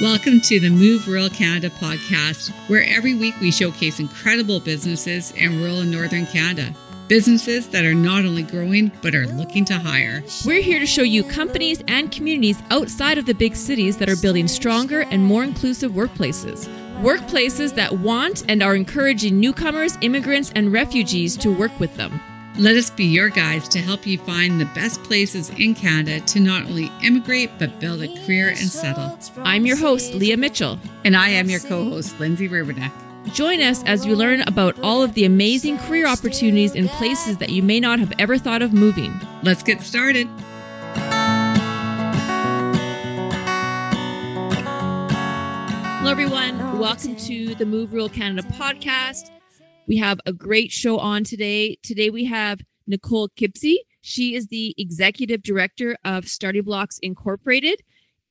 Welcome to the Move Rural Canada podcast, where every week we showcase incredible businesses in rural and northern Canada. Businesses that are not only growing, but are looking to hire. We're here to show you companies and communities outside of the big cities that are building stronger and more inclusive workplaces. Workplaces that want and are encouraging newcomers, immigrants, and refugees to work with them. Let us be your guides to help you find the best places in Canada to not only immigrate, but build a career and settle. I'm your host, Leah Mitchell. And I am your co-host, Lindsay Rubernick. Join us as we learn about all of the amazing career opportunities in places that you may not have ever thought of moving. Let's get started. Hello, everyone. Welcome to the Move Rural Canada podcast. We have a great show on today. Today we have Nicole Kipsey. She is the Executive Director of Starting Blocks Incorporated.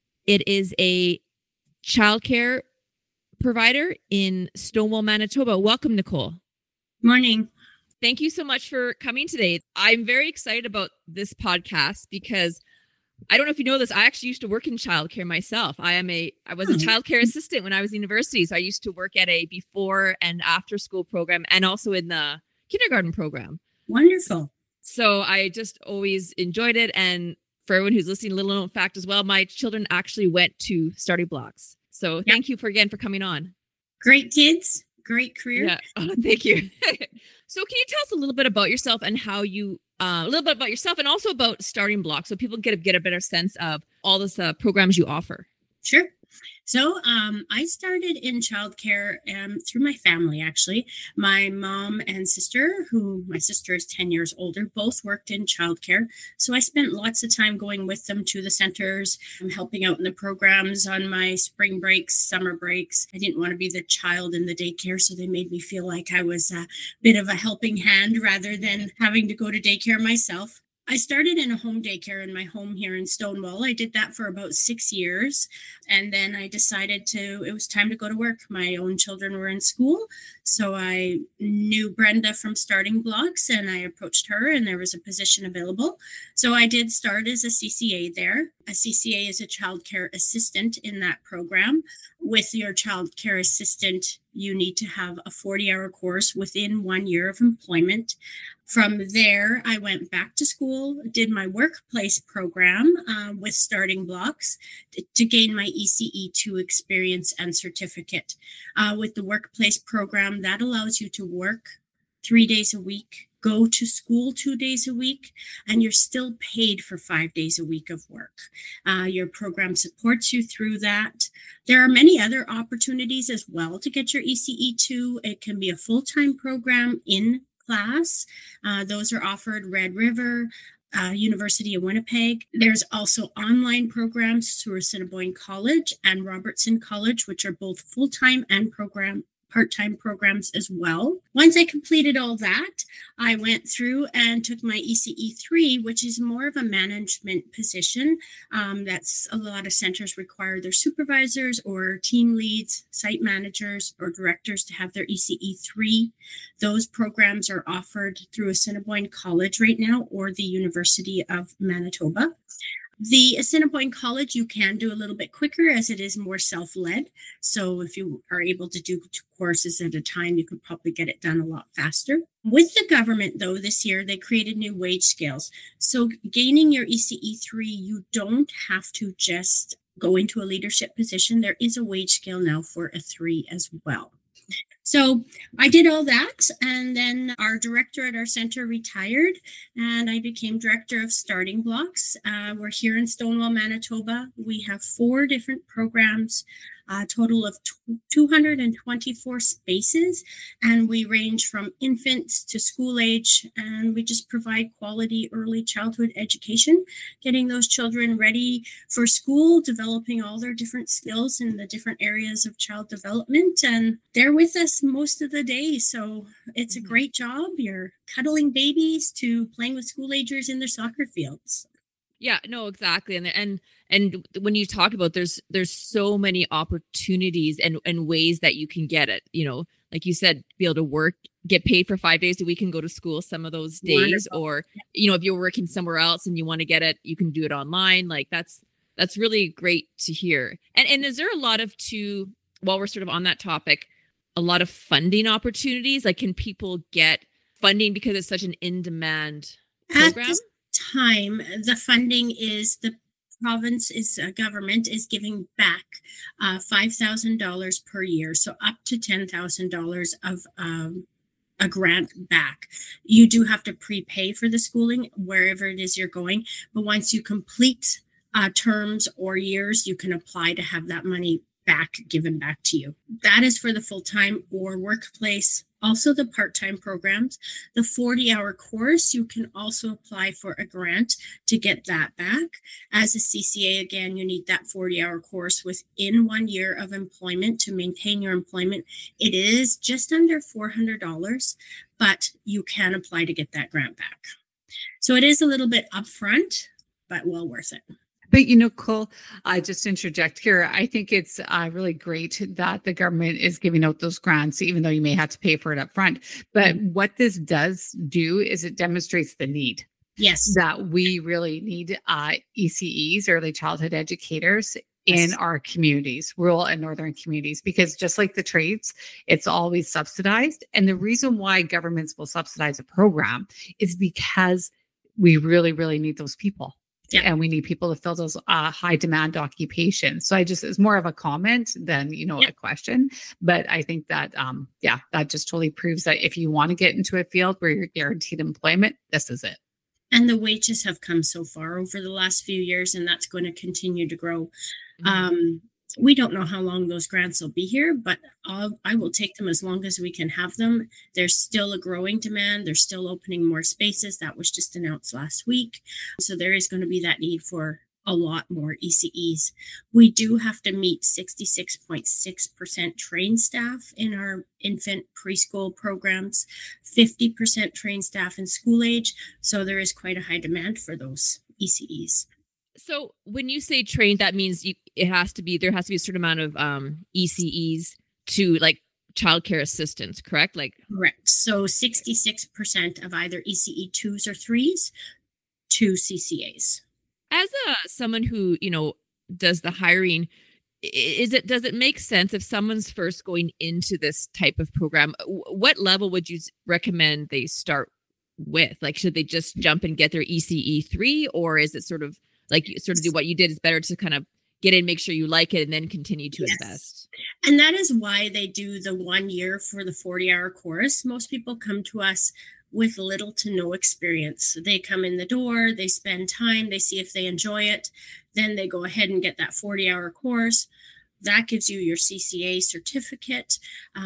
It is a childcare provider in Stonewall, Manitoba. Welcome, Nicole. Morning. Thank you so much for coming today. I'm very excited about this podcast because I don't know if you know this. I actually used to work in childcare myself. I was a childcare assistant when I was in university. So I used to work at a before and after school program and also in the kindergarten program. Wonderful. So I just always enjoyed it. And for everyone who's listening, a little known fact as well, my children actually went to Starting Blocks. So thank you again for coming on. Great kids, great career. Yeah. Oh, thank you. So can you tell us a little bit about yourself and how you a little bit about yourself and also about Starting Blocks so people get a better sense of all this programs you offer. Sure. So I started in childcare through my family, actually. My mom and sister, my sister is 10 years older, both worked in childcare. So I spent lots of time going with them to the centers, helping out in the programs on my spring breaks, summer breaks. I didn't want to be the child in the daycare, so they made me feel like I was a bit of a helping hand rather than having to go to daycare myself. I started in a home daycare in my home here in Stonewall. I did that for about 6 years. And then I decided it was time to go to work. My own children were in school. So I knew Brenda from Starting Blocks and I approached her and there was a position available. So I did start as a CCA there. A CCA is a childcare assistant in that program. With your childcare assistant, you need to have a 40-hour course within 1 year of employment. From there, I went back to school, did my workplace program with Starting Blocks to gain my ECE2 experience and certificate. With the workplace program, that allows you to work 3 days a week, go to school 2 days a week, and you're still paid for 5 days a week of work. Your program supports you through that. There are many other opportunities as well to get your ECE2. It can be a full-time program in class. Those are offered Red River, University of Winnipeg. There's also online programs through Assiniboine College and Robertson College, which are both full-time and part-time programs as well. Once I completed all that, I went through and took my ECE3, which is more of a management position. That's a lot of centers require their supervisors or team leads, site managers, or directors to have their ECE3. Those programs are offered through Assiniboine College right now or the University of Manitoba. The Assiniboine College, you can do a little bit quicker as it is more self-led. So if you are able to do 2 courses at a time, you could probably get it done a lot faster. With the government, though, this year, they created new wage scales. So gaining your ECE3, you don't have to just go into a leadership position. There is a wage scale now for a 3 as well. So I did all that, and then our director at our center retired, and I became director of Starting Blocks. We're here in Stonewall, Manitoba. We have 4 different programs, a total of 224 spaces, and we range from infants to school age, and we just provide quality early childhood education, getting those children ready for school, developing all their different skills in the different areas of child development, and they're with us most of the day. So it's a great job. You're cuddling babies to playing with school agers in their soccer fields. Yeah, no, exactly. And when you talk about there's so many opportunities and ways that you can get it, like you said, be able to work, get paid for 5 days a week and go to school some of those days. Wonderful. Or, if you're working somewhere else and you want to get it, you can do it online. Like that's That's really great to hear. And is there a lot of while we're sort of on that topic, a lot of funding opportunities? Like, can people get funding because it's such an in-demand program? At this time, the funding is the province is government is giving back $5,000 per year, so up to $10,000 of a grant back. You do have to prepay for the schooling wherever it is you're going, but once you complete terms or years, you can apply to have that money given back to you. That is for the full-time or workplace. Also the part-time programs. The 40-hour course, you can also apply for a grant to get that back. As a CCA, again, you need that 40-hour course within 1 year of employment to maintain your employment. It is just under $400, but you can apply to get that grant back. So it is a little bit upfront, but well worth it. But, Cole, I just interject here. I think it's really great that the government is giving out those grants, even though you may have to pay for it up front. But what this does do is it demonstrates the need. Yes. That we really need ECEs, early childhood educators, in our communities, rural and northern communities, because just like the trades, it's always subsidized. And the reason why governments will subsidize a program is because we really, really need those people. Yeah. And we need people to fill those high demand occupations. So it's more of a comment than, a question. But I think that, that just totally proves that if you want to get into a field where you're guaranteed employment, this is it. And the wages have come so far over the last few years, and that's going to continue to grow. Mm-hmm. We don't know how long those grants will be here, but I will take them as long as we can have them. There's still a growing demand. They're still opening more spaces. That was just announced last week. So there is going to be that need for a lot more ECEs. We do have to meet 66.6% trained staff in our infant preschool programs, 50% trained staff in school age. So there is quite a high demand for those ECEs. So when you say trained, that means there has to be a certain amount of ECEs to like childcare assistants, correct? Correct. So 66% of either ECE 2s or 3s to CCAs. As someone who, does the hiring, does it make sense if someone's first going into this type of program, what level would you recommend they start with? Like, should they just jump and get their ECE 3, or is it sort of do what you did is better to kind of get in, make sure you like it, and then continue to invest? And that is why they do the 1 year for the 40-hour course. Most people come to us with little to no experience. They come in the door, they spend time, they see if they enjoy it. Then they go ahead and get that 40-hour course. That gives you your CCA certificate.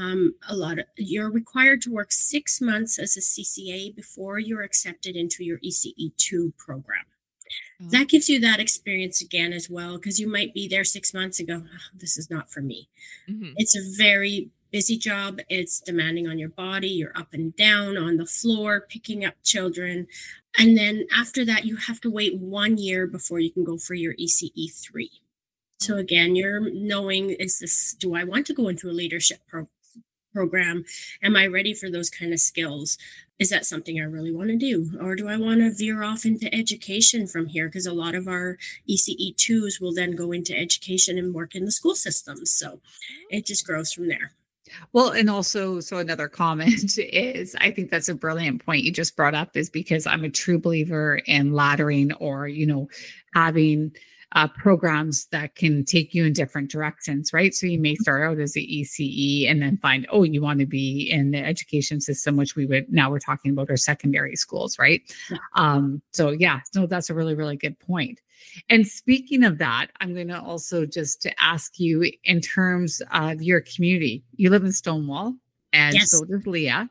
You're required to work 6 months as a CCA before you're accepted into your ECE 2 program. That gives you that experience again as well, because you might be there 6 months and go, this is not for me. Mm-hmm. It's a very busy job. It's demanding on your body. You're up and down on the floor, picking up children. And then after that, you have to wait 1 year before you can go for your ECE 3. So again, you're knowing, do I want to go into a leadership program? Am I ready for those kind of skills? Is that something I really want to do? Or do I want to veer off into education from here? Because a lot of our ECE 2s will then go into education and work in the school systems. So it just grows from there. Well, and also, so another comment is, I think that's a brilliant point you just brought up, is because I'm a true believer in laddering, or, having programs that can take you in different directions, right? So you may start out as the ECE and then find, you want to be in the education system, which now we're talking about our secondary schools, right? Yeah. That's a really, really good point. And speaking of that, I'm going to also just to ask you, in terms of your community, you live in Stonewall, and so does Leah.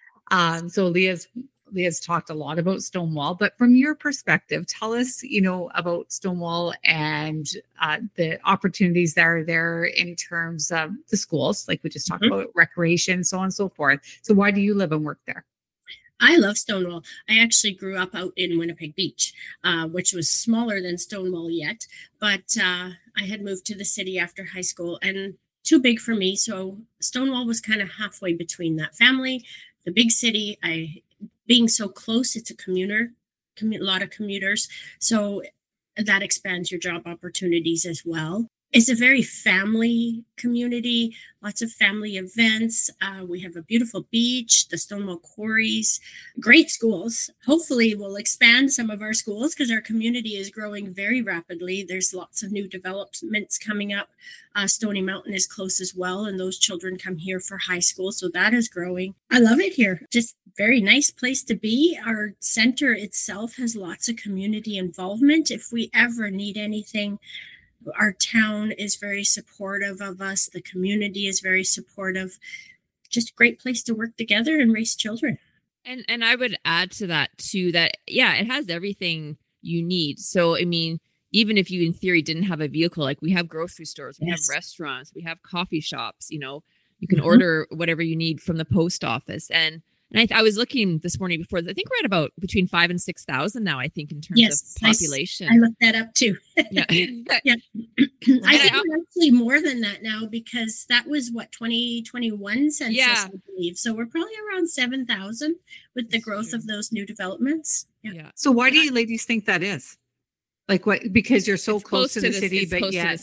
So Leah's talked a lot about Stonewall, but from your perspective, tell us, about Stonewall and the opportunities that are there in terms of the schools, like we just talked about, recreation, so on and so forth. So why do you live and work there? I love Stonewall. I actually grew up out in Winnipeg Beach, which was smaller than Stonewall yet, but I had moved to the city after high school and too big for me. So Stonewall was kind of halfway between that family, the big city. Being so close, it's a lot of commuters. So that expands your job opportunities as well. It's a very family community, lots of family events. We have a beautiful beach, the Stonewall Quarries, great schools. Hopefully, we'll expand some of our schools because our community is growing very rapidly. There's lots of new developments coming up. Stony Mountain is close as well, and those children come here for high school. So that is growing. I love it here. Just very nice place to be. Our center itself has lots of community involvement. If we ever need anything, our town is very supportive of us. The community is very supportive. Just a great place to work together and raise children. And I would add to that too, that, yeah, it has everything you need. So, I mean, even if you in theory didn't have a vehicle, like we have grocery stores, we have restaurants, we have coffee shops, you know, you can order whatever you need from the post office. And I was looking this morning before, I think we're at about between 5,000 and 6,000 now, I think, in terms of population. I looked that up too. Yeah. Yeah. I think we're actually more than that now, because that was what, 2021 census, I believe. So we're probably around 7,000 with the growth of those new developments. Yeah. So why do you ladies think that is? Like what? Because you're so close to the city, but yet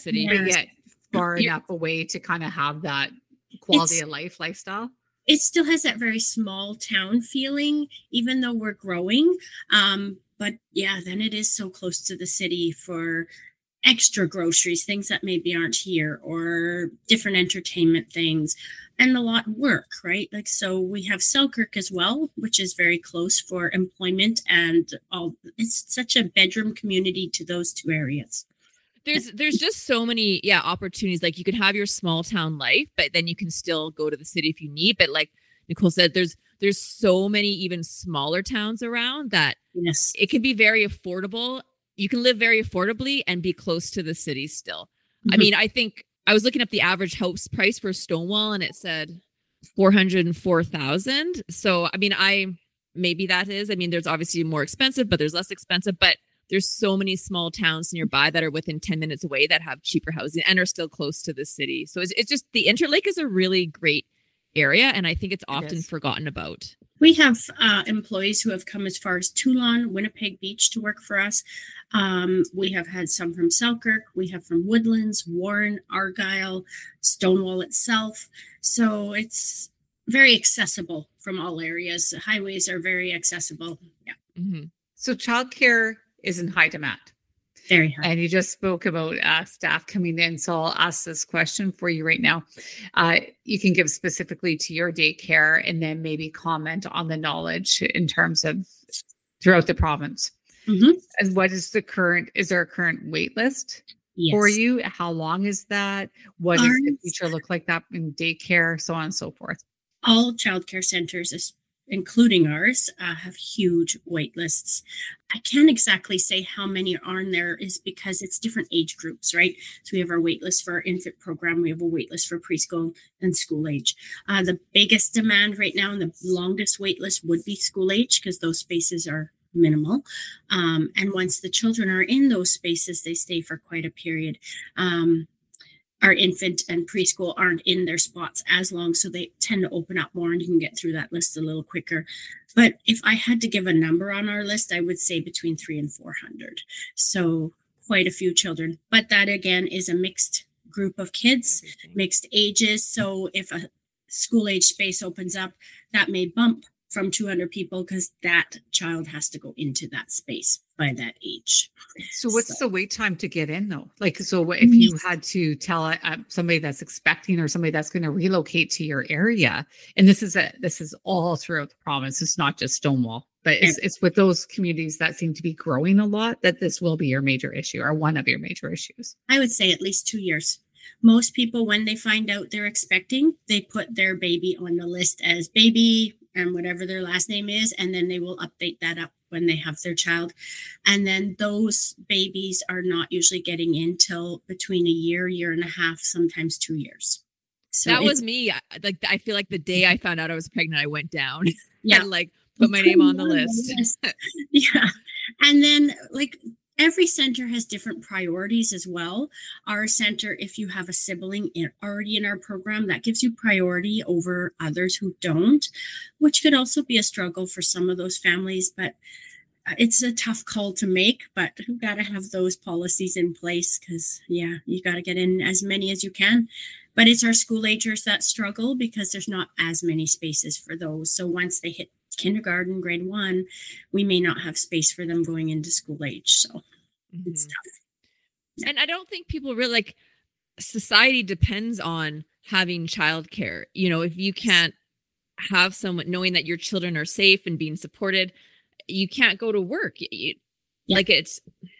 far enough away to kind of have that quality of life lifestyle. It still has that very small town feeling, even though we're growing. But yeah, then it is so close to the city for extra groceries, things that maybe aren't here, or different entertainment things, and a lot of work, right? Like, so we have Selkirk as well, which is very close for employment, and all. It's such a bedroom community to those two areas. There's just so many opportunities. Like, you can have your small town life, but then you can still go to the city if you need. But like Nicole said, there's so many even smaller towns around that it can be very affordable. You can live very affordably and be close to the city still. I mean, I think I was looking up the average house price for Stonewall, and it said $404,000. So I mean, maybe that is. I mean, there's obviously more expensive, but there's less expensive. But there's so many small towns nearby that are within 10 minutes away that have cheaper housing and are still close to the city. So it's just, the Interlake is a really great area, and I think it's often forgotten about. We have employees who have come as far as Toulon, Winnipeg Beach to work for us. We have had some from Selkirk. We have from Woodlands, Warren, Argyle, Stonewall itself. So it's very accessible from all areas. The highways are very accessible. Yeah. Mm-hmm. So childcare is in high demand. Very high. And you just spoke about staff coming in. So I'll ask this question for you right now. You can give specifically to your daycare, and then maybe comment on the knowledge in terms of throughout the province. And what is is there a current wait list for you? How long is that? What does the future look like that in daycare, so on and so forth? All childcare centers, including ours, have huge wait lists. I can't exactly say how many are in there, is because it's different age groups, right? So we have our wait list for our infant program. We have a wait list for preschool and school age. The biggest demand right now and the longest wait list would be school age, because those spaces are minimal. And once the children are in those spaces, they stay for quite a period. Our infant and preschool aren't in their spots as long, so they tend to open up more, and you can get through that list a little quicker. But if I had to give a number on our list, I would say between 300 and 400. So quite a few children. But that, again, is a mixed group of kids, mixed ages. So if a school age space opens up, that may bump from 200 people, because that child has to go into that space by that age. So what's the wait time to get in though? Like, so if you had to tell somebody that's expecting, or somebody that's going to relocate to your area, and this is all throughout the province, it's not just Stonewall, but it's with those communities that seem to be growing a lot, that this will be your major issue, or one of your major issues. I would say at least 2 years. Most people, when they find out they're expecting, they put their baby on the list as baby and whatever their last name is, and then they will update that up when they have their child. And then those babies are not usually getting in till between a year and a half, sometimes 2 years. So that was me. Like, I feel like the day I found out I was pregnant, I went down and like put my name on the list. Yeah. And then like, every center has different priorities as well. Our center, if you have a sibling already in our program, that gives you priority over others who don't, which could also be a struggle for some of those families. But it's a tough call to make, but we've got to have those policies in place because, yeah, you got to get in as many as you can. But it's our school agers that struggle because there's not as many spaces for those. So once they hit kindergarten, grade 1, we may not have space for them going into school age. So it's tough. Yeah. And I don't think people really like society depends on having childcare. You know, if you can't have someone knowing that your children are safe and being supported, you can't go to work. Like it's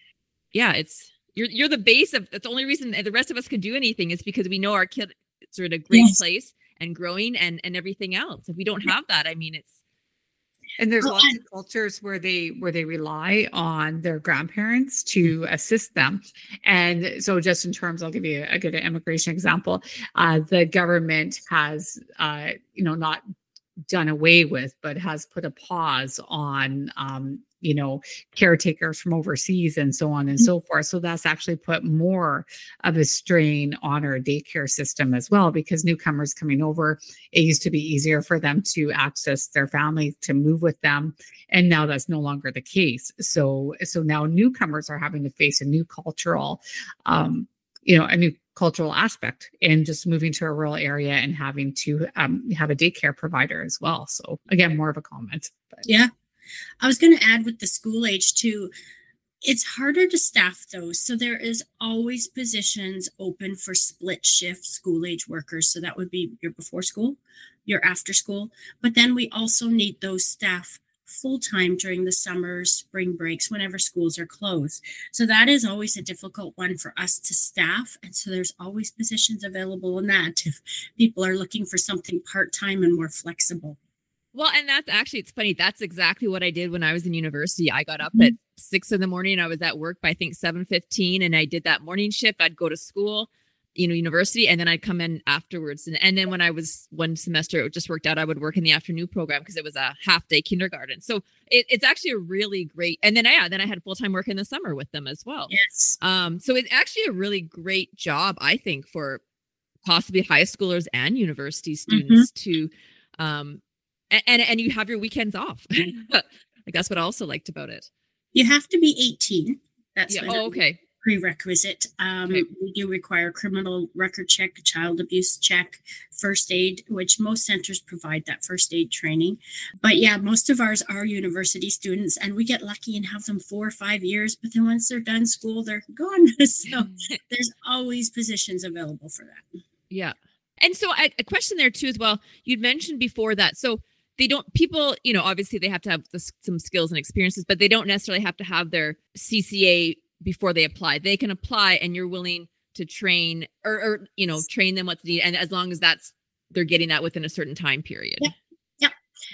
you're the base of, that's the only reason the rest of us can do anything is because we know our kids are in a great place and growing and everything else. If we don't have that, I mean, it's. And there's lots of cultures where they rely on their grandparents to assist them. And so just in terms, I'll give you a good immigration example. The government has, not done away with, but has put a pause on, caretakers from overseas and so on and so forth. So that's actually put more of a strain on our daycare system as well, because newcomers coming over, it used to be easier for them to access their family, to move with them. And now that's no longer the case. So now newcomers are having to face a new cultural, a new cultural aspect and just moving to a rural area and having to have a daycare provider as well. So again, more of a comment. But. Yeah. I was going to add with the school age too, it's harder to staff those. So there is always positions open for split shift school age workers. So that would be your before school, your after school. But then we also need those staff full-time during the summer, spring breaks, whenever schools are closed. So that is always a difficult one for us to staff. And so there's always positions available in that if people are looking for something part-time and more flexible. Well, and that's actually, it's funny. That's exactly what I did when I was in university. I got up at 6 a.m. I was at work by, I think, 7:15, and I did that morning shift. I'd go to school, university, and then I'd come in afterwards. And then when I was one semester, it just worked out. I would work in the afternoon program because it was a half-day kindergarten. So it's actually a really great. And then I had full-time work in the summer with them as well. Yes. So it's actually a really great job, I think, for possibly high schoolers and university students to. And you have your weekends off. Like that's what I also liked about it. You have to be 18. That's okay. Prerequisite. We do require criminal record check, child abuse check, first aid, which most centers provide that first aid training. But yeah, most of ours are university students, and we get lucky and have them 4 or 5 years. But then once they're done school, they're gone. So there's always positions available for that. Yeah. And so a question there too as well. You'd mentioned before that. So people, obviously they have to have some skills and experiences, but they don't necessarily have to have their CCA before they apply. They can apply and you're willing to train or train them what's needed. And as long as they're getting that within a certain time period. Yep.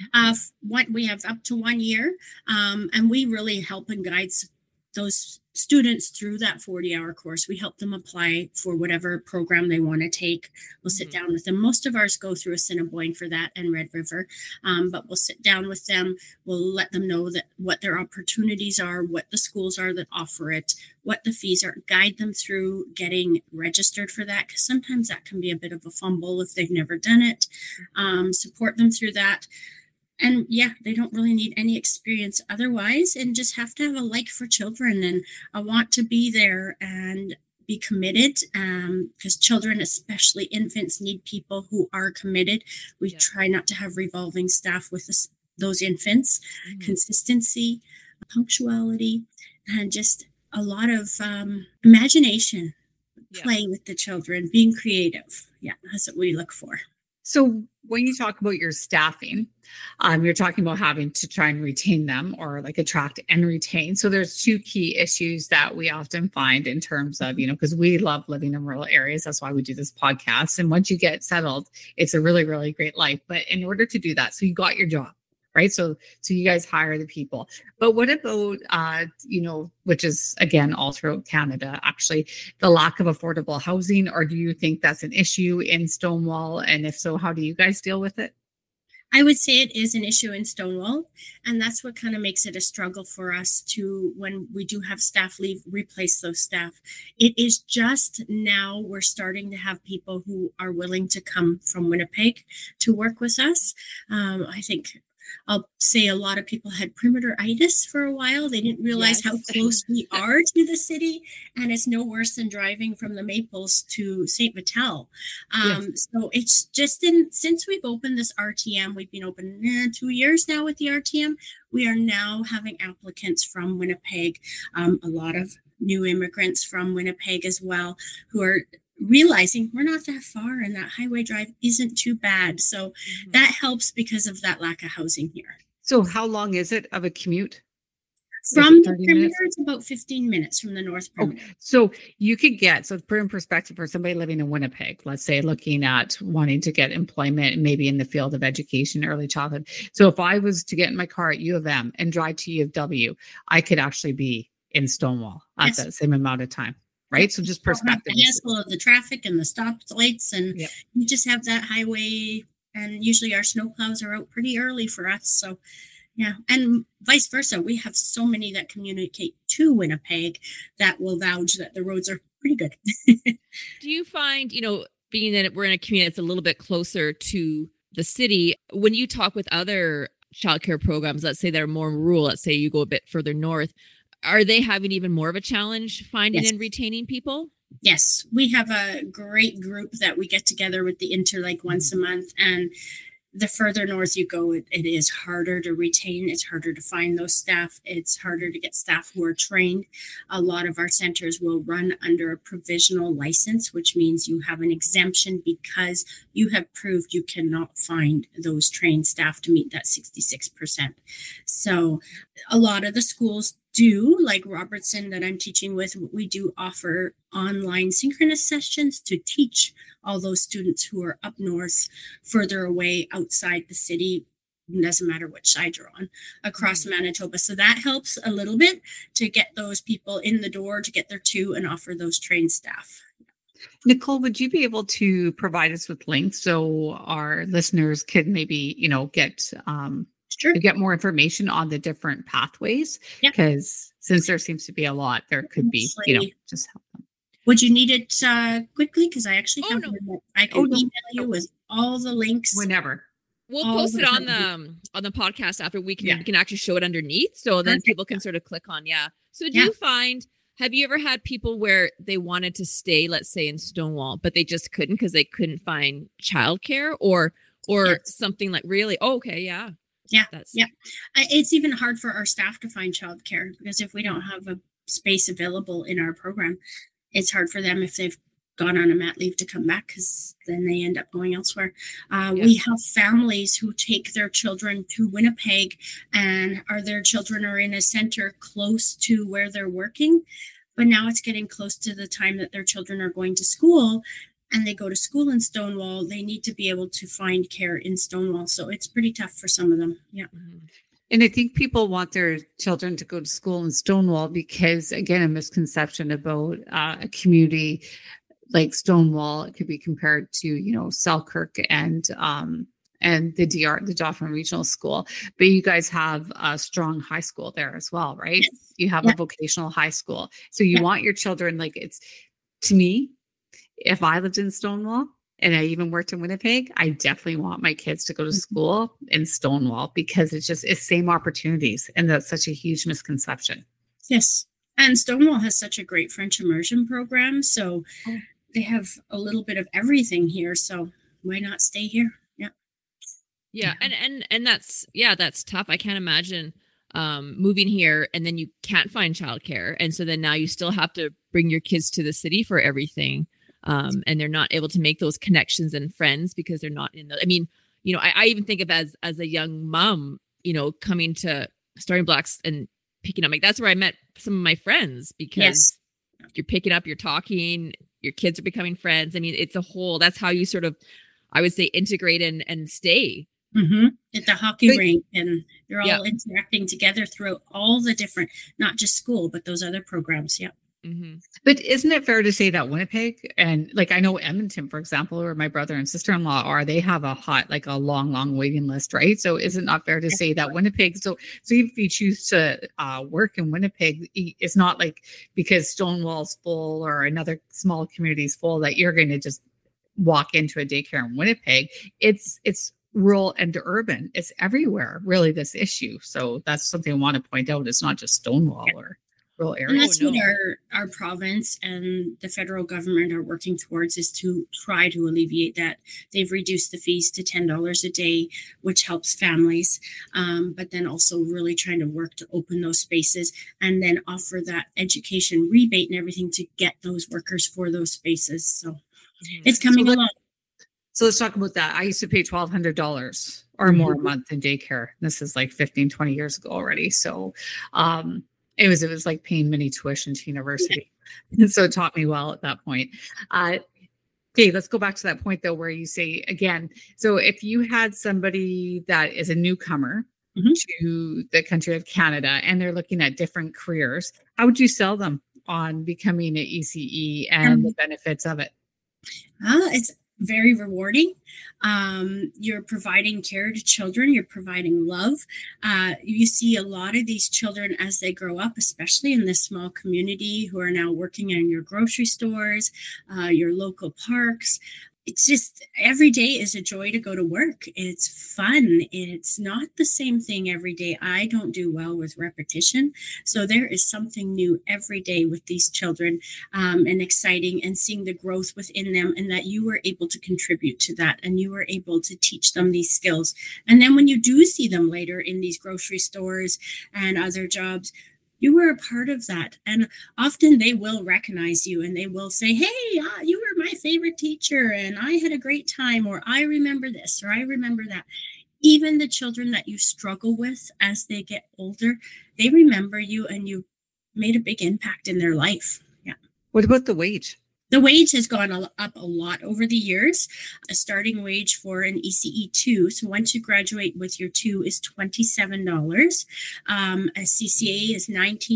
We have up to 1 year. And we really help and guide those students through that 40-hour course. We help them apply for whatever program they want to take. We'll sit down with them. Most of ours go through Assiniboine for that and Red River, but we'll sit down with them. We'll let them know that what their opportunities are, what the schools are that offer it, what the fees are, guide them through getting registered for that, because sometimes that can be a bit of a fumble if they've never done it. Support them through that. And yeah, they don't really need any experience otherwise, and just have to have a like for children and a want to be there and be committed, because children, especially infants, need people who are committed. We try not to have revolving staff with those infants. Consistency, punctuality, and just a lot of imagination, play with the children, being creative. Yeah, that's what we look for. So when you talk about your staffing, you're talking about having to try and retain them, or like attract and retain. So there's 2 key issues that we often find in terms of, because we love living in rural areas. That's why we do this podcast. And once you get settled, it's a really, really great life. But in order to do that, so you got your job, right? So you guys hire the people. But what about, which is, again, all throughout Canada, actually, the lack of affordable housing? Or do you think that's an issue in Stonewall? And if so, how do you guys deal with it? I would say it is an issue in Stonewall. And that's what kind of makes it a struggle for us to, when we do have staff leave, replace those staff. It is just now we're starting to have people who are willing to come from Winnipeg to work with us. I think I'll say a lot of people had perimeteritis for a while. They didn't realize how close we are to the city, and it's no worse than driving from the Maples to St. Vital. So it's just since we've opened this RTM, we've been open 2 years now with the RTM. We are now having applicants from Winnipeg, a lot of new immigrants from Winnipeg as well, who are realizing we're not that far and that highway drive isn't too bad. So that helps because of that lack of housing here. So how long is it of a commute? From the perimeter, it's about 15 minutes from the north perimeter. Oh, so you could get, so put in perspective for somebody living in Winnipeg, let's say looking at wanting to get employment, maybe in the field of education, early childhood. So if I was to get in my car at U of M and drive to U of W, I could actually be in Stonewall at the same amount of time, right? So just perspective. The hassle of the traffic and the stoplights, and you just have that highway, and usually our snowplows are out pretty early for us. So yeah, and vice versa. We have so many that communicate to Winnipeg that will vouch that the roads are pretty good. Do you find, being that we're in a community that's a little bit closer to the city, when you talk with other childcare programs, let's say they're more rural, let's say you go a bit further north, are they having even more of a challenge finding and retaining people? Yes, we have a great group that we get together with the Interlake once a month, and the further north you go, it is harder to retain. It's harder to find those staff. It's harder to get staff who are trained. A lot of our centers will run under a provisional license, which means you have an exemption because you have proved you cannot find those trained staff to meet that 66%. So a lot of the schools do, like Robertson that I'm teaching with, we do offer online synchronous sessions to teach all those students who are up north, further away outside the city, doesn't matter which side you're on, across Manitoba. So that helps a little bit to get those people in the door, to get their two and offer those trained staff. Nicole, would you be able to provide us with links so our listeners could maybe, get more information on the different pathways? Because since there seems to be a lot, there could be, just help them. Would you need it quickly? Because I actually have I can email you with all the links. Whenever. We'll post it on the podcast after we can actually show it underneath. So then people can sort of click on. So do you find, have you ever had people where they wanted to stay, let's say in Stonewall, but they just couldn't because they couldn't find childcare or something like really? Oh, okay. Yeah. It's even hard for our staff to find childcare because if we don't have a space available in our program, it's hard for them if they've gone on a mat leave to come back because then they end up going elsewhere. We have families who take their children to Winnipeg and their children are in a center close to where they're working, but now it's getting close to the time that their children are going to school and they go to school in Stonewall. They need to be able to find care in Stonewall. So it's pretty tough for some of them. Yeah. And I think people want their children to go to school in Stonewall because, again, a misconception about a community like Stonewall, it could be compared to, Selkirk and the Dauphin Regional School. But you guys have a strong high school there as well, right? Yes. You have a vocational high school. So you want your children, to me, if I lived in Stonewall, and I even worked in Winnipeg, I definitely want my kids to go to school in Stonewall because it's same opportunities. And that's such a huge misconception. Yes. And Stonewall has such a great French immersion program. So they have a little bit of everything here. So why not stay here? Yeah. And that's tough. I can't imagine moving here and then you can't find childcare. And so then now you still have to bring your kids to the city for everything. And they're not able to make those connections and friends because they're not in I even think of as a young mom, coming to Starting Blocks and picking up, that's where I met some of my friends because you're picking up, you're talking, your kids are becoming friends. It's that's how you sort of, I would say, integrate and stay. At the hockey rink, and they're all interacting together throughout all the different, not just school, but those other programs. But isn't it fair to say that Winnipeg and I know Edmonton, for example, where my brother and sister-in-law they have a long waiting list, right? So is it not fair to say that Winnipeg, so even if you choose to work in Winnipeg, it's not because Stonewall's full or another small community's full that you're going to just walk into a daycare in Winnipeg. It's rural and urban. It's everywhere, really, this issue. So that's something I want to point out. It's not just Stonewall or rural And areas. that's what our province and the federal government are working towards, is to try to alleviate that. They've reduced the fees to $10 a day, which helps families, but then also really trying to work to open those spaces and then offer that education rebate and everything to get those workers for those spaces. So it's coming along. So let's talk about that. I used to pay $1,200 or more a month in daycare. This is like 15, 20 years ago already. So it was like paying mini tuition to university. And so it taught me well at that point. Okay, let's go back to that point though, where you say again, so if you had somebody that is a newcomer to the country of Canada and they're looking at different careers, how would you sell them on becoming an ECE and the benefits of it? It's very rewarding. You're providing care to children. You're providing love. You see a lot of these children as they grow up, especially in this small community, who are now working in your grocery stores, your local parks. It's just every day is a joy to go to work. It's fun. It's not the same thing every day. I don't do well with repetition. So there is something new every day with these children, and exciting, and seeing the growth within them, and that you were able to contribute to that and you were able to teach them these skills. And then when you do see them later in these grocery stores and other jobs, you were a part of that. And often they will recognize you and they will say, hey, you were my favorite teacher and I had a great time, or I remember this, or I remember that. Even the children that you struggle with as they get older, they remember you and you made a big impact in their life. Yeah. What about the wage? The wage has gone up a lot over the years. A starting wage for an ECE 2, so once you graduate with your 2, is $27. A CCA is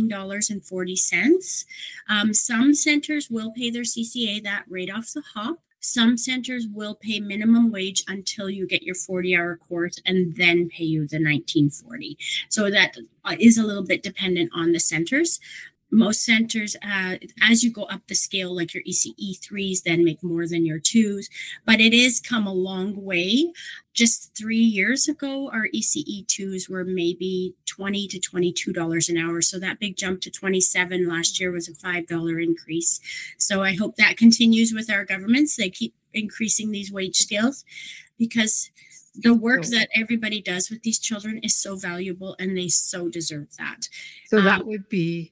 $19.40. Some centers will pay their CCA that right off the hop. Some centers will pay minimum wage until you get your 40-hour course and then pay you the $19.40. So that is a little bit dependent on the centers. Most centers, as you go up the scale, like your ECE 3s, then make more than your 2s. But it has come a long way. Just 3 years ago, our ECE 2s were maybe $20 to $22 an hour. So that big jump to $27 last year was a $5 increase. So I hope that continues with our governments. They keep increasing these wage scales, because the work that everybody does with these children is so valuable and they so deserve that. So that would be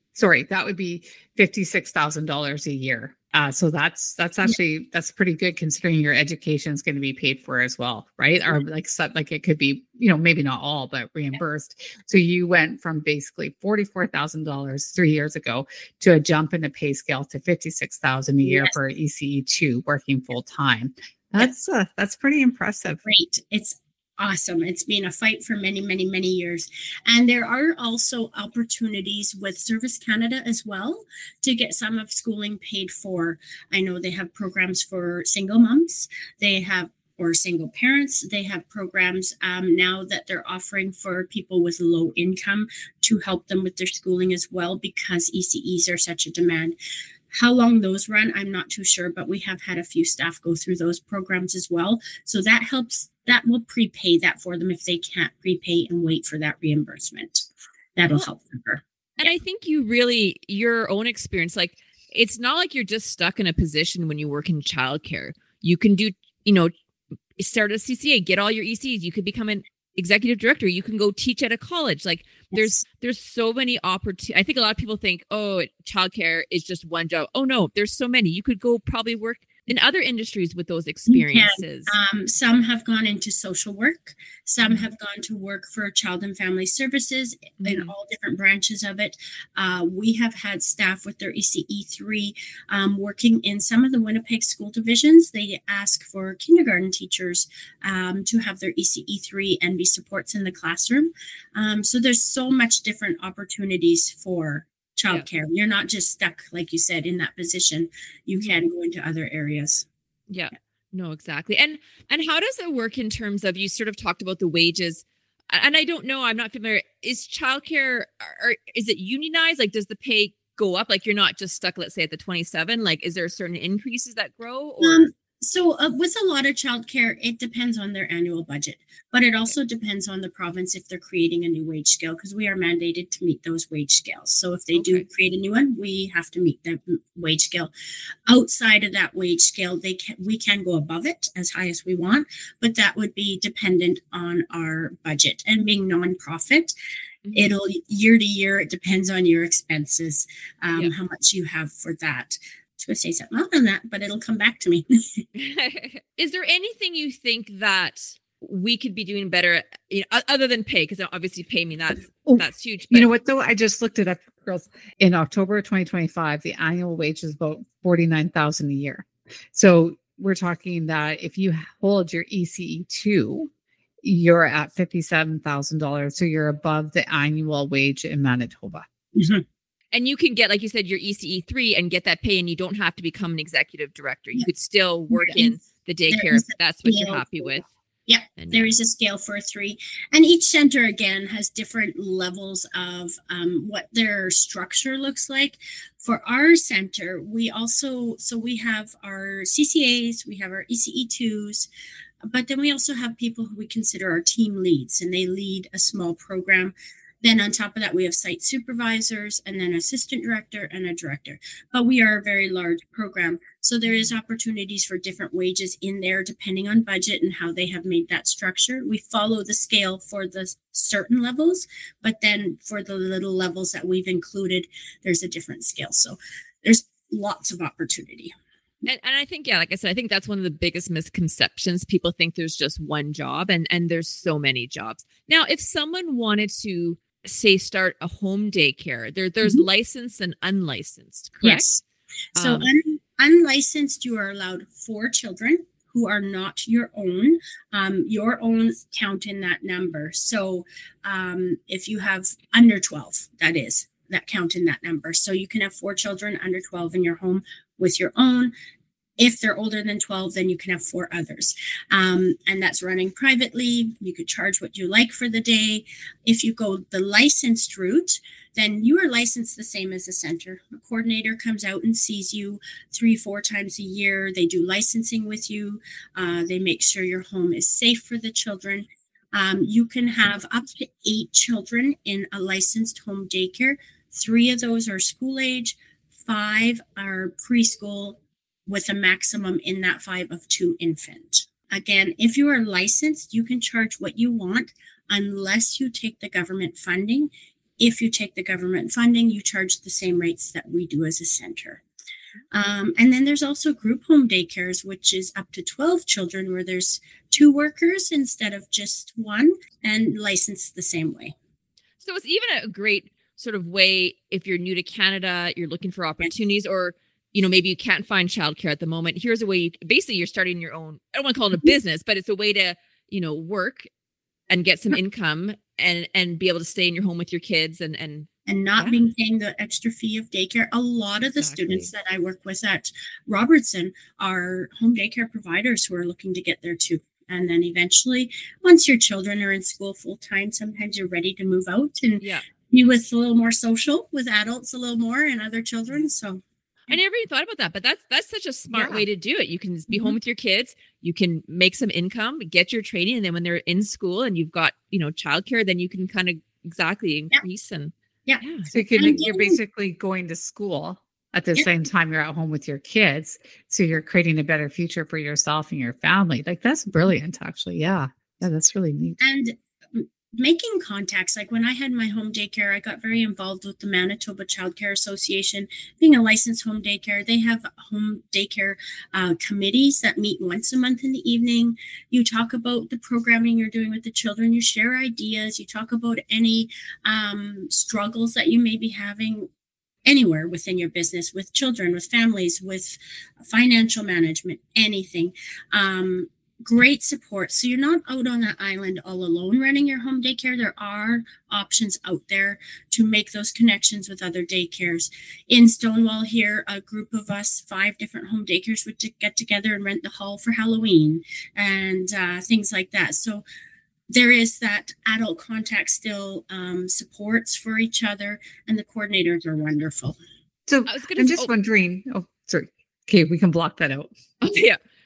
$56,000 a year. So that's actually, that's pretty good considering your education is going to be paid for as well, right? Or like it could be, maybe not all, but reimbursed. So you went from basically $44,000 3 years ago to a jump in the pay scale to $56,000 a year for ECE 2 working full time. That's pretty impressive. Great. It's awesome. It's been a fight for many, many, many years. And there are also opportunities with Service Canada as well to get some of schooling paid for. I know they have programs for single moms. Or single parents. They have programs now that they're offering for people with low income to help them with their schooling as well, because ECEs are such a demand. How long those run, I'm not too sure, but we have had a few staff go through those programs as well. So that helps, that will prepay that for them if they can't prepay and wait for that reimbursement. That'll help them. And I think your own experience, like, it's not like you're just stuck in a position when you work in childcare. You can do, start a CCA, get all your ECs. You could become an executive director. You can go teach at a college. Like there's so many opportunities. I think a lot of people think, oh, childcare is just one job. Oh no, there's so many. You could go probably work in other industries with those experiences. Some have gone into social work. Some have gone to work for Child and Family Services in all different branches of it. We have had staff with their ECE 3 working in some of the Winnipeg school divisions. They ask for kindergarten teachers to have their ECE 3 and be supports in the classroom. So there's so much different opportunities for childcare. You're not just stuck, like you said, in that position. You can go into other areas. Yeah, no, exactly. And how does it work in terms of, you sort of talked about the wages, and I don't know, I'm not familiar. Is childcare, or is it unionized? Like, does the pay go up? Like, you're not just stuck, let's say, at the 27. Like, is there certain increases that grow? Or So with a lot of childcare, it depends on their annual budget, but it also depends on the province if they're creating a new wage scale, because we are mandated to meet those wage scales. So if they do create a new one, we have to meet the wage scale. Outside of that wage scale, we can go above it as high as we want, but that would be dependent on our budget. And being nonprofit, it'll year to year, it depends on your expenses, how much you have for that. I was going to say something else on that, but it'll come back to me. Is there anything you think that we could be doing better, other than pay? Because obviously pay me, that's huge. But you know what though? I just looked it up, girls. In October 2025, the annual wage is about $49,000 a year. So we're talking that if you hold your ECE2, you're at $57,000. So you're above the annual wage in Manitoba. Mm-hmm. And you can get, like you said, your ECE3 and get that pay, and you don't have to become an executive director. You could still work in the daycare if that's what you're happy with. Yeah, and there is a scale for 3. And each center, again, has different levels of what their structure looks like. For our center, we have our CCAs, we have our ECE2s, but then we also have people who we consider our team leads, and they lead a small program. Then on top of that, we have site supervisors and then assistant director and a director. But we are a very large program. So there is opportunities for different wages in there depending on budget and how they have made that structure. We follow the scale for the certain levels, but then for the little levels that we've included, there's a different scale. So there's lots of opportunity. And I think, like I said, I think that's one of the biggest misconceptions. People think there's just one job, and there's so many jobs. Now, if someone wanted to say start a home daycare, there's licensed and unlicensed, correct? Yes. So unlicensed, you are allowed 4 children who are not your own. Your own count in that number. So if you have under 12, that count in that number. So you can have 4 children under 12 in your home with your own. If they're older than 12, then you can have 4 others. And that's running privately. You could charge what you like for the day. If you go the licensed route, then you are licensed the same as a center. A coordinator comes out and sees you 3-4 times a year. They do licensing with you. They make sure your home is safe for the children. You can have up to 8 children in a licensed home daycare. 3 of those are school age, 5 are preschool, with a maximum in that 5 of 2 infant. Again, if you are licensed, you can charge what you want unless you take the government funding. If you take the government funding, you charge the same rates that we do as a center. And then there's also group home daycares, which is up to 12 children, where there's 2 workers instead of just 1, and licensed the same way. So it's even a great sort of way if you're new to Canada, you're looking for opportunities, or maybe you can't find childcare at the moment. Here's a way basically you're starting your own, I don't want to call it a business, but it's a way to, work and get some income and be able to stay in your home with your kids and not being paying the extra fee of daycare. A lot of the students that I work with at Robertson are home daycare providers who are looking to get there too. And then eventually, once your children are in school full time, sometimes you're ready to move out and be with a little more social with adults a little more and other children. So I never even thought about that, but that's such a smart way to do it. You can be home with your kids, you can make some income, get your training, and then when they're in school and you've got, childcare, then you can kind of increase and So you're basically going to school at the same time you're at home with your kids. So you're creating a better future for yourself and your family. Like that's brilliant, actually. Yeah, that's really neat. And making contacts, like when I had my home daycare, I got very involved with the Manitoba Child Care Association. Being a licensed home daycare, they have home daycare committees that meet once a month in the evening. You talk about the programming you're doing with the children, you share ideas, you talk about any struggles that you may be having anywhere within your business, with children, with families, with financial management, anything. Great support. So you're not out on that island all alone running your home daycare. There are options out there to make those connections with other daycares. In Stonewall here, a group of us, 5 different home daycares would get together and rent the hall for Halloween and things like that. So there is that adult contact still, supports for each other, and the coordinators are wonderful. So I'm just wondering, sorry. Okay, we can block that out. Yeah.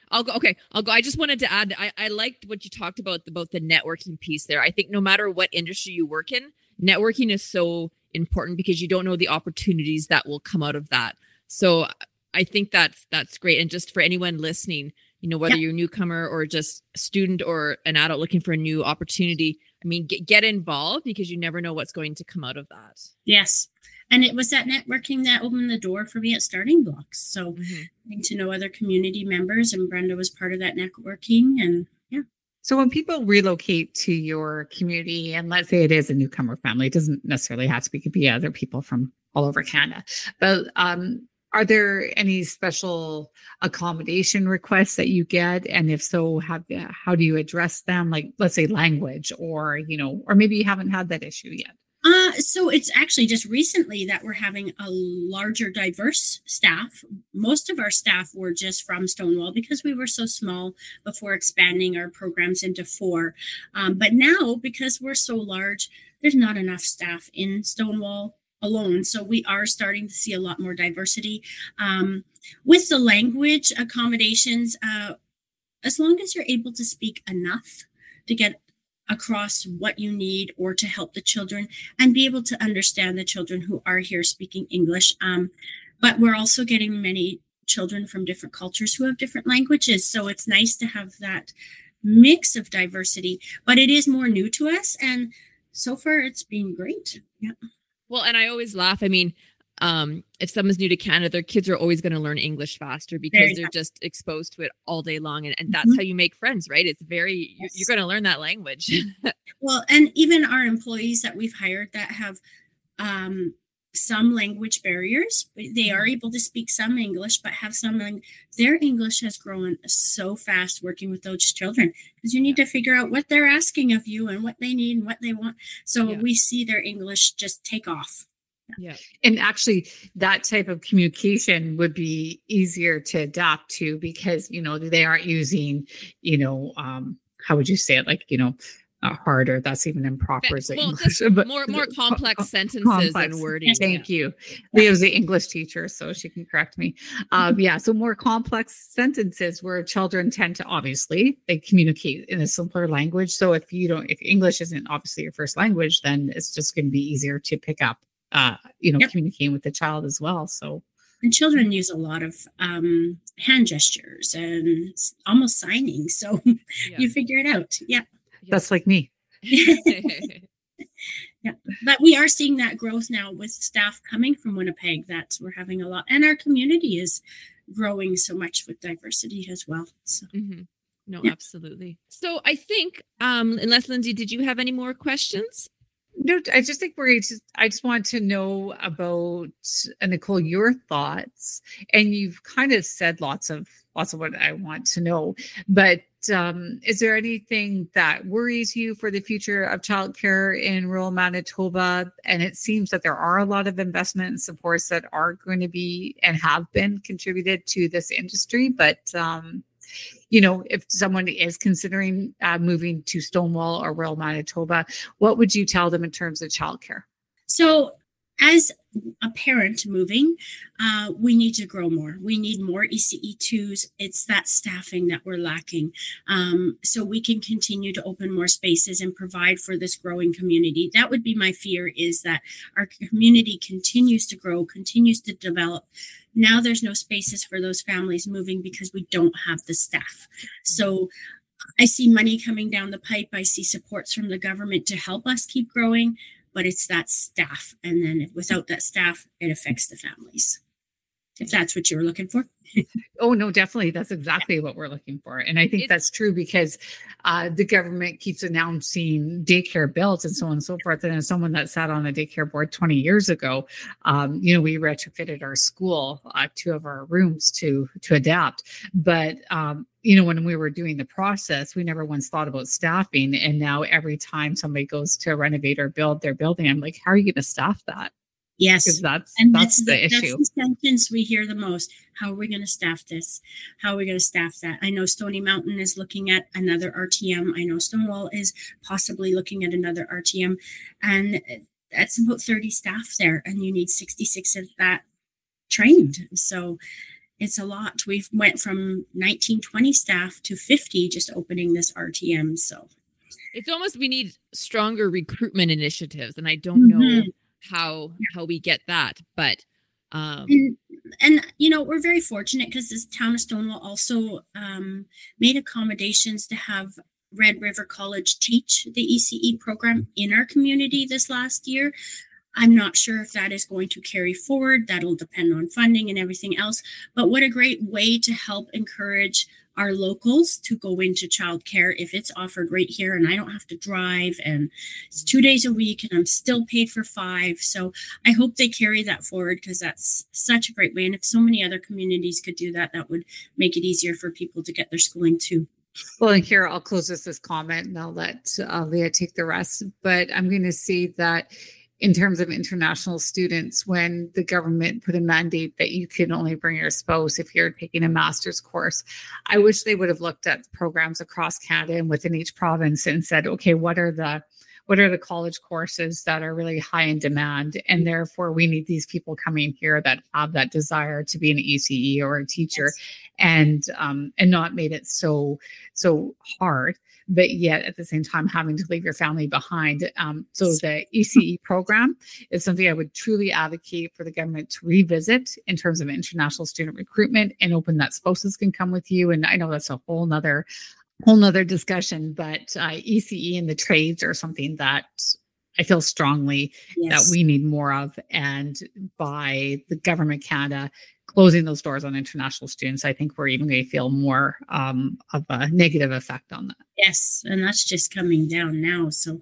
I'll go. Okay, I'll go. I just wanted to add, I liked what you talked about the networking piece there. I think no matter what industry you work in, networking is so important because you don't know the opportunities that will come out of that. So I think that's great. And just for anyone listening, whether you're a newcomer or just a student or an adult looking for a new opportunity, I mean, get involved because you never know what's going to come out of that. Yes. And it was that networking that opened the door for me at Starting Blocks. So getting to know other community members, and Brenda was part of that networking. And so when people relocate to your community, and let's say it is a newcomer family, it doesn't necessarily have to be, it could be other people from all over Canada, but are there any special accommodation requests that you get? And if so, how do you address them? Like, let's say language, or maybe you haven't had that issue yet. So it's actually just recently that we're having a larger diverse staff. Most of our staff were just from Stonewall because we were so small before expanding our programs into 4. But now, because we're so large, there's not enough staff in Stonewall alone. So we are starting to see a lot more diversity. With the language accommodations, as long as you're able to speak enough to get across what you need or to help the children and be able to understand the children who are here speaking English. But we're also getting many children from different cultures who have different languages. So it's nice to have that mix of diversity, but it is more new to us. And so far it's been great. Yeah. Well, and I always laugh. I mean, if someone's new to Canada, their kids are always going to learn English faster because they're just exposed to it all day long. And that's how you make friends, right? It's you're going to learn that language. Well, and even our employees that we've hired that have some language barriers, they are able to speak some English, but have their English has grown so fast working with those children because you need to figure out what they're asking of you and what they need and what they want. So we see their English just take off. Yeah. And actually that type of communication would be easier to adapt to because, they aren't using, how would you say it? Like, harder. That's even improper as English. But more complex sentences and wording. Thank you. Leo's the English teacher, so she can correct me. So more complex sentences where children tend to obviously they communicate in a simpler language. So if English isn't obviously your first language, then it's just going to be easier to pick up. Communicating with the child as well. So, and children use a lot of hand gestures and almost signing. So you figure it out. Yeah. That's like me. Yeah. But we are seeing that growth now with staff coming from Winnipeg. We're having a lot. And our community is growing so much with diversity as well. So. No, absolutely. So I think, unless Lindsay, did you have any more questions? No, I just think I just want to know about, Nicole, your thoughts. And you've kind of said lots of what I want to know, but is there anything that worries you for the future of childcare in rural Manitoba? And it seems that there are a lot of investment and supports that are going to be and have been contributed to this industry, but if someone is considering moving to Stonewall or rural Manitoba, what would you tell them in terms of childcare? So as a parent moving, we need to grow more. We need more ECE2s. It's that staffing that we're lacking. So we can continue to open more spaces and provide for this growing community. That would be my fear, is that our community continues to grow, continues to develop. Now there's no spaces for those families moving because we don't have the staff. So I see money coming down the pipe. I see supports from the government to help us keep growing, but it's that staff. And then without that staff, it affects the families. If that's what you're looking for. Oh, no, definitely. That's exactly what we're looking for. And I think that's true because the government keeps announcing daycare builds and so on and so forth. And as someone that sat on a daycare board 20 years ago, we retrofitted our school, 2 of our rooms to adapt. But, when we were doing the process, we never once thought about staffing. And now every time somebody goes to renovate or build their building, I'm like, how are you going to staff that? Yes. Because that's the issue. That's the sentence we hear the most. How are we going to staff this? How are we going to staff that? I know Stony Mountain is looking at another RTM. I know Stonewall is possibly looking at another RTM. And that's about 30 staff there. And you need 66 of that trained. So It's a lot. We've went from 19, 20 staff to 50 just opening this RTM. So it's almost, we need stronger recruitment initiatives, and I don't know how we get that, but and you know, we're very fortunate because this town of Stonewall also made accommodations to have Red River College teach the ECE program in our community this last year. I'm not sure if that is going to carry forward. That'll depend on funding and everything else. But what a great way to help encourage our locals to go into childcare if it's offered right here and I don't have to drive, and it's 2 days a week and I'm still paid for 5. So I hope they carry that forward, because that's such a great way. And if so many other communities could do that, that would make it easier for people to get their schooling too. Well, and here I'll close this comment and I'll let Leah take the rest. But I'm going to say that in terms of international students, when the government put a mandate that you can only bring your spouse if you're taking a master's course, I wish they would have looked at programs across Canada and within each province and said, okay, what are the college courses that are really high in demand? And therefore we need these people coming here that have that desire to be an ECE or a teacher. Yes. And not made it so hard, but yet at the same time having to leave your family behind. So the ECE program is something I would truly advocate for the government to revisit in terms of international student recruitment, and open that spouses can come with you. And I know that's a whole nother discussion, but ECE and the trades are something that I feel strongly that we need more of. And by the government Canada closing those doors on international students, I think we're even going to feel more of a negative effect on that. Yes, and that's just coming down now. So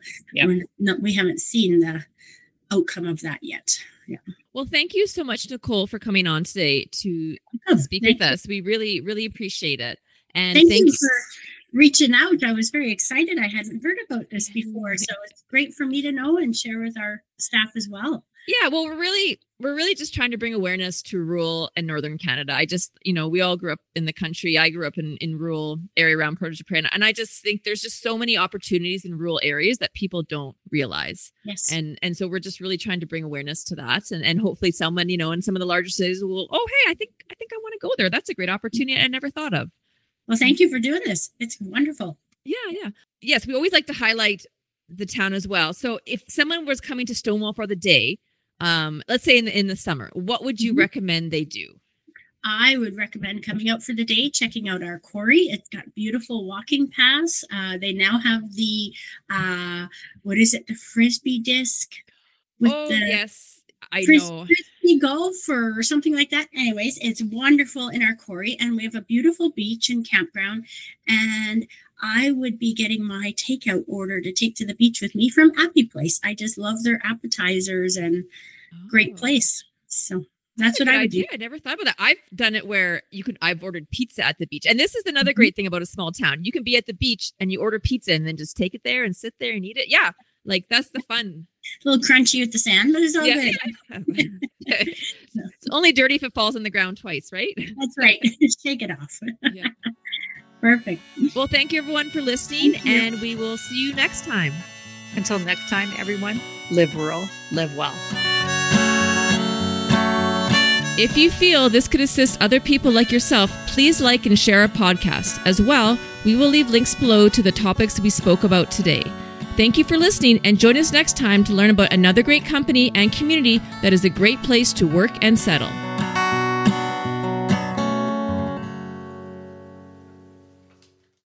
we haven't seen the outcome of that yet. Yeah. Well, thank you so much, Nicole, for coming on today to speak with us. We really, really appreciate it. And thank you for reaching out. I was very excited. I hadn't heard about this before, so it's great for me to know and share with our staff as well. Yeah, well, we're really just trying to bring awareness to rural and northern Canada. I just, we all grew up in the country. I grew up in rural area around Portage la Prairie, and I just think there's just so many opportunities in rural areas that people don't realize. Yes. And so we're just really trying to bring awareness to that, and hopefully someone, in some of the larger cities will, hey, I think I want to go there. That's a great opportunity I never thought of. Well, thank you for doing this. It's wonderful. Yeah. Yes, we always like to highlight the town as well. So if someone was coming to Stonewall for the day, let's say in the summer, what would you recommend they do? I would recommend coming out for the day, checking out our quarry. It's got beautiful walking paths. They now have the, the Frisbee disc. Yes, I know. Frisbee golf or something like that. Anyways, it's wonderful in our quarry, and we have a beautiful beach and campground. And I would be getting my takeout order to take to the beach with me from Appy Place. I just love their appetizers, and great place. So that's what I would do. I never thought about that. I've done it where I've ordered pizza at the beach. And this is another great thing about a small town. You can be at the beach and you order pizza and then just take it there and sit there and eat it. Yeah. Like that's the fun. A little crunchy with the sand, but it's all good. It's only dirty if it falls on the ground twice, right? That's right. Shake it off. Yeah. Perfect. Well, thank you everyone for listening, and we will see you next time. Until next time, everyone, live rural, live well. If you feel this could assist other people like yourself, please like and share our podcast. As well, we will leave links below to the topics we spoke about today. Thank you for listening, and join us next time to learn about another great company and community that is a great place to work and settle.